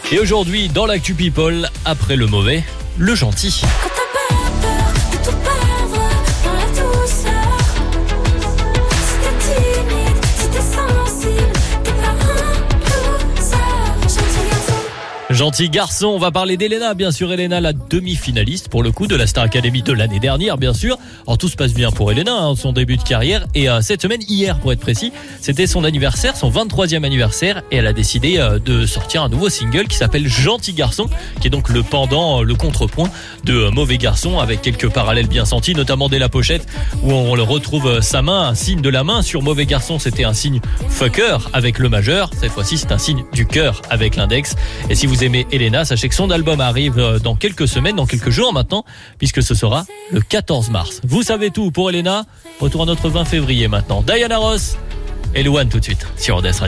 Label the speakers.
Speaker 1: Et aujourd'hui, dans l'actu People, après le mauvais, le gentil.
Speaker 2: Quand t'as peur de tout perdre dans la douceur. Si t'es timide, si t'es sensible, t'es pas un loser. Gentil garçon.
Speaker 1: Gentil garçon, on va parler d'Elena, bien sûr. Elena, la demi-finaliste, pour le coup, de la Star Academy de l'année dernière, bien sûr. Alors, tout se passe bien pour Elena, son début de carrière. Et cette semaine, hier, pour être précis, c'était son anniversaire, son 23e anniversaire. Et elle a décidé de sortir un nouveau single qui s'appelle Gentil garçon, qui est donc le pendant, le contrepoint de Mauvais garçon, avec quelques parallèles bien sentis, notamment dès la pochette, où on le retrouve sa main, un signe de la main. Sur Mauvais garçon, c'était un signe fucker avec le majeur. Cette fois-ci, c'est un signe du cœur avec l'index. Et si vous aimez Elena, sachez que son album arrive dans quelques semaines, dans quelques jours maintenant, puisque ce sera le 14 mars. Vous savez tout pour Elena. Retour à notre 20 février maintenant. Diana Ross et Louane tout de suite sur ODS Radio.